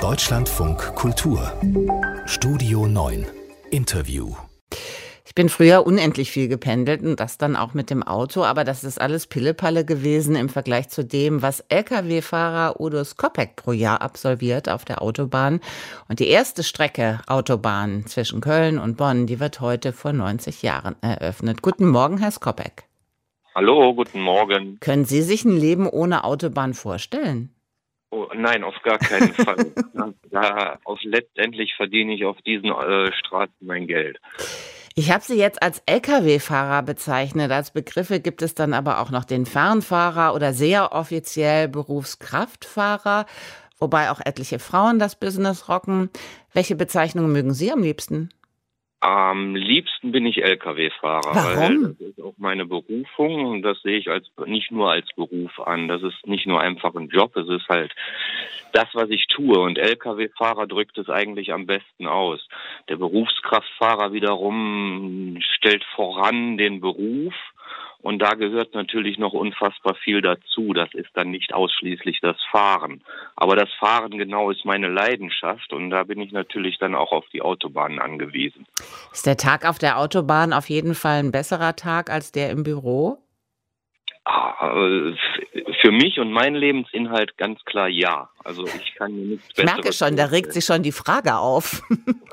Deutschlandfunk Kultur Studio 9 Interview. Ich bin früher unendlich viel gependelt und das dann auch mit dem Auto, aber das ist alles Pillepalle gewesen im Vergleich zu dem, was Lkw-Fahrer Udo Skopek pro Jahr absolviert auf der Autobahn. Und die erste Strecke Autobahn zwischen Köln und Bonn, die wird heute vor 90 Jahren eröffnet. Guten Morgen, Herr Skopek. Hallo, guten Morgen. Können Sie sich ein Leben ohne Autobahn vorstellen? Oh, nein, auf gar keinen Fall. Letztendlich verdiene ich auf diesen Straßen mein Geld. Ich habe Sie jetzt als Lkw-Fahrer bezeichnet. Als Begriffe gibt es dann aber auch noch den Fernfahrer oder sehr offiziell Berufskraftfahrer, wobei auch etliche Frauen das Business rocken. Welche Bezeichnung mögen Sie am liebsten? Am liebsten bin ich Lkw-Fahrer, Warum? weil das ist auch meine Berufung und das sehe ich nicht nur als Beruf an. Das ist nicht nur einfach ein Job, es ist halt das, was ich tue. Und Lkw-Fahrer drückt es eigentlich am besten aus. Der Berufskraftfahrer wiederum stellt voran den Beruf. Und da gehört natürlich noch unfassbar viel dazu. Das ist dann nicht ausschließlich das Fahren. Aber das Fahren genau ist meine Leidenschaft und da bin ich natürlich dann auch auf die Autobahnen angewiesen. Ist der Tag auf der Autobahn auf jeden Fall ein besserer Tag als der im Büro? Für mich und meinen Lebensinhalt ganz klar ja. Also ich kann mir nichts Besseres. Ich merke schon, da regt sich schon die Frage auf.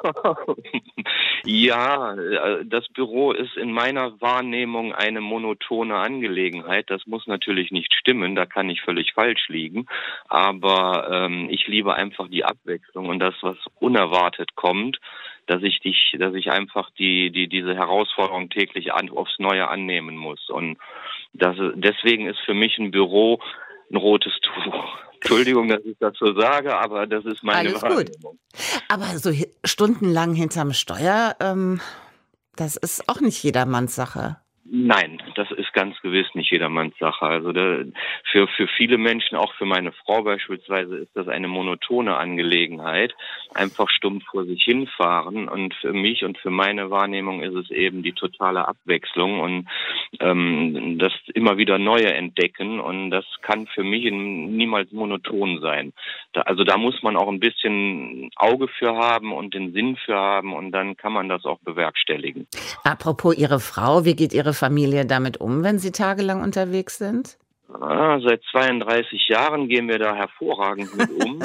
Ja, das Büro ist in meiner Wahrnehmung eine monotone Angelegenheit. Das muss natürlich nicht stimmen, da kann ich völlig falsch liegen. Aber ich liebe einfach die Abwechslung und das, was unerwartet kommt, dass ich einfach diese Herausforderung täglich aufs Neue annehmen muss. Und deswegen ist für mich ein Büro ein rotes Tuch. Entschuldigung, dass ich das so sage, aber das ist meine Wahrnehmung. Aber so stundenlang hinterm Steuer, das ist auch nicht jedermanns Sache. Nein, das ist ganz gewiss nicht jedermanns Sache. Also für viele Menschen, auch für meine Frau beispielsweise, ist das eine monotone Angelegenheit. Einfach stumpf vor sich hinfahren. Und für mich und für meine Wahrnehmung ist es eben die totale Abwechslung und das immer wieder Neue entdecken. Und das kann für mich niemals monoton sein. Da muss man auch ein bisschen Auge für haben und den Sinn für haben und dann kann man das auch bewerkstelligen. Apropos Ihre Frau, wie geht Ihre Familie damit um, wenn Sie tagelang unterwegs sind? Seit 32 Jahren gehen wir da hervorragend mit um.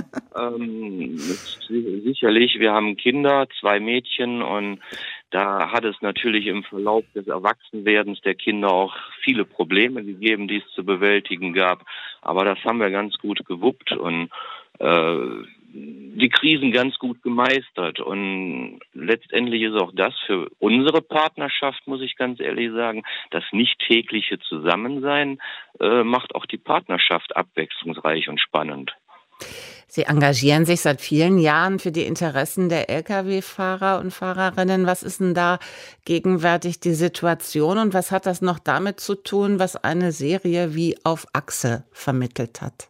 Sicherlich, wir haben Kinder, 2 Mädchen und da hat es natürlich im Verlauf des Erwachsenwerdens der Kinder auch viele Probleme gegeben, die es zu bewältigen gab. Aber das haben wir ganz gut gewuppt und die Krisen ganz gut gemeistert. Und letztendlich ist auch das für unsere Partnerschaft, muss ich ganz ehrlich sagen, das nicht tägliche Zusammensein macht auch die Partnerschaft abwechslungsreich und spannend. Sie engagieren sich seit vielen Jahren für die Interessen der Lkw-Fahrer und Fahrerinnen. Was ist denn da gegenwärtig die Situation und was hat das noch damit zu tun, was eine Serie wie Auf Achse vermittelt hat?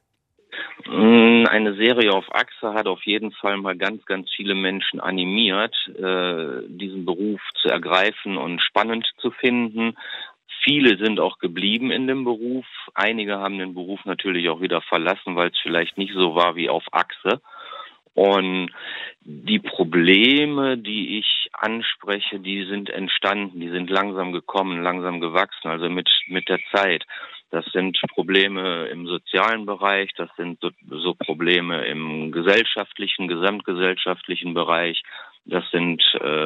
Eine Serie auf Achse hat auf jeden Fall mal ganz, ganz viele Menschen animiert, diesen Beruf zu ergreifen und spannend zu finden. Viele sind auch geblieben in dem Beruf. Einige haben den Beruf natürlich auch wieder verlassen, weil es vielleicht nicht so war wie auf Achse. Und die Probleme, die ich anspreche, die sind entstanden, die sind langsam gekommen, langsam gewachsen, also mit der Zeit. Das sind Probleme im sozialen Bereich, das sind so Probleme im gesamtgesellschaftlichen Bereich, das sind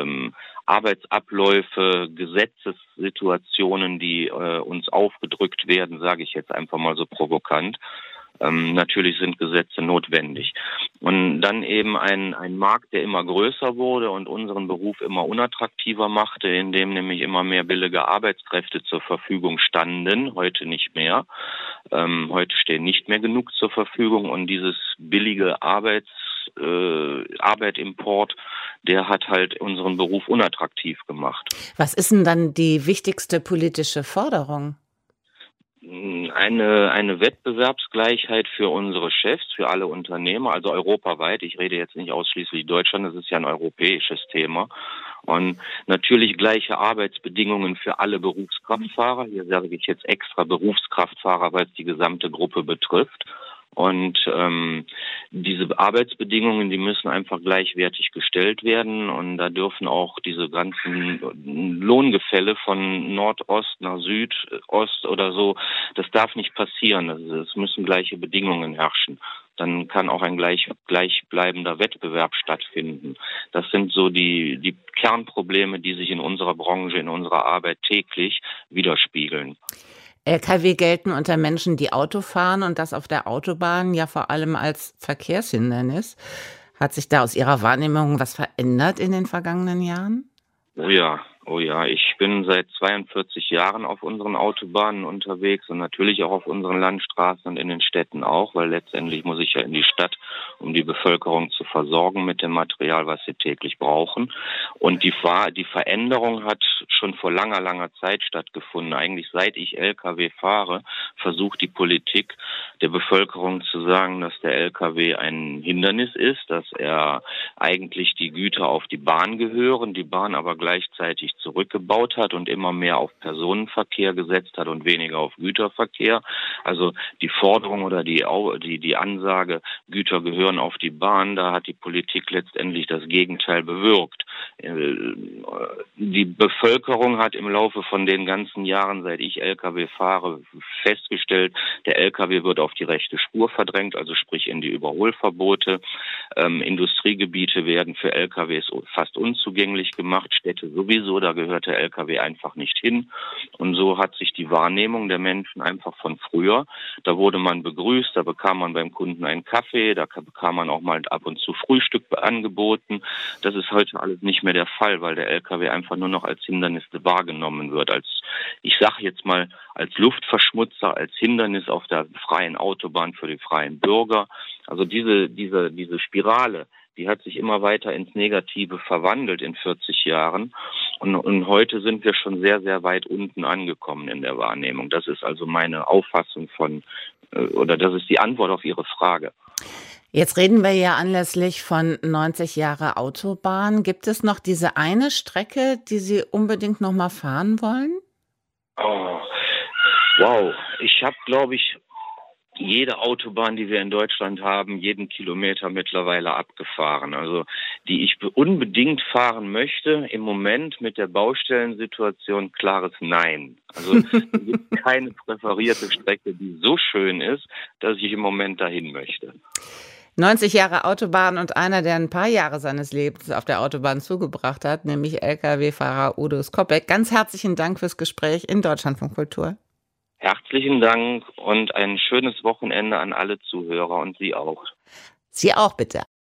Arbeitsabläufe, Gesetzessituationen, die uns aufgedrückt werden, sage ich jetzt einfach mal so provokant. Natürlich sind Gesetze notwendig. Und dann eben ein Markt, der immer größer wurde und unseren Beruf immer unattraktiver machte, in dem nämlich immer mehr billige Arbeitskräfte zur Verfügung standen, heute nicht mehr. Heute stehen nicht mehr genug zur Verfügung und dieses billige Arbeitimport, der hat halt unseren Beruf unattraktiv gemacht. Was ist denn dann die wichtigste politische Forderung? Eine Wettbewerbsgleichheit für unsere Chefs, für alle Unternehmer, also europaweit. Ich rede jetzt nicht ausschließlich Deutschland, das ist ja ein europäisches Thema. Und natürlich gleiche Arbeitsbedingungen für alle Berufskraftfahrer. Hier sage ich jetzt extra Berufskraftfahrer, weil es die gesamte Gruppe betrifft. Und diese Arbeitsbedingungen, die müssen einfach gleichwertig gestellt werden. Und da dürfen auch diese ganzen Lohngefälle von Nordost nach Südost oder so, das darf nicht passieren. Also es müssen gleiche Bedingungen herrschen. Dann kann auch ein gleichbleibender Wettbewerb stattfinden. Das sind so die Kernprobleme, die sich in unserer Branche, in unserer Arbeit täglich widerspiegeln. Lkw gelten unter Menschen, die Auto fahren und das auf der Autobahn ja vor allem als Verkehrshindernis. Hat sich da aus Ihrer Wahrnehmung was verändert in den vergangenen Jahren? Oh ja, ich bin seit 42 Jahren auf unseren Autobahnen unterwegs und natürlich auch auf unseren Landstraßen und in den Städten auch, weil letztendlich muss ich ja in die Stadt, um die Bevölkerung zu versorgen mit dem Material, was sie täglich brauchen. Und die Veränderung hat schon vor langer Zeit stattgefunden. Eigentlich seit ich Lkw fahre, versucht die Politik der Bevölkerung zu sagen, dass der Lkw ein Hindernis ist, dass er eigentlich die Güter auf die Bahn gehören, die Bahn aber gleichzeitig zurückgebaut hat und immer mehr auf Personenverkehr gesetzt hat und weniger auf Güterverkehr. Also die Forderung oder die Ansage, Güter gehören auf die Bahn, da hat die Politik letztendlich das Gegenteil bewirkt. Die Bevölkerung hat im Laufe von den ganzen Jahren, seit ich Lkw fahre, festgestellt, der Lkw wird auf die rechte Spur verdrängt, also sprich in die Überholverbote. Industriegebiete werden für Lkws fast unzugänglich gemacht, Städte sowieso, da gehört der Lkw einfach nicht hin. Und so hat sich die Wahrnehmung der Menschen einfach von früher, da wurde man begrüßt, da bekam man beim Kunden einen Kaffee, da bekam man auch mal ab und zu Frühstück angeboten. Das ist heute alles nicht mehr der Fall, weil der Lkw einfach nur noch als Hindernis wahrgenommen wird, ich sage jetzt mal, als Luftverschmutzer, als Hindernis auf der freien Autobahn für die freien Bürger. Also diese Spirale, die hat sich immer weiter ins Negative verwandelt in 40 Jahren. Und heute sind wir schon sehr, sehr weit unten angekommen in der Wahrnehmung. Das ist also meine Auffassung das ist die Antwort auf Ihre Frage. Jetzt reden wir ja anlässlich von 90 Jahre Autobahn. Gibt es noch diese eine Strecke, die Sie unbedingt noch mal fahren wollen? Oh, wow. Ich habe, glaube ich, jede Autobahn, die wir in Deutschland haben, jeden Kilometer mittlerweile abgefahren. Also die ich unbedingt fahren möchte, im Moment mit der Baustellensituation klares Nein. Also es gibt keine präferierte Strecke, die so schön ist, dass ich im Moment dahin möchte. 90 Jahre Autobahn und einer, der ein paar Jahre seines Lebens auf der Autobahn zugebracht hat, nämlich Lkw-Fahrer Udo Skopek. Ganz herzlichen Dank fürs Gespräch in Deutschlandfunk Kultur. Herzlichen Dank und ein schönes Wochenende an alle Zuhörer und Sie auch. Sie auch bitte.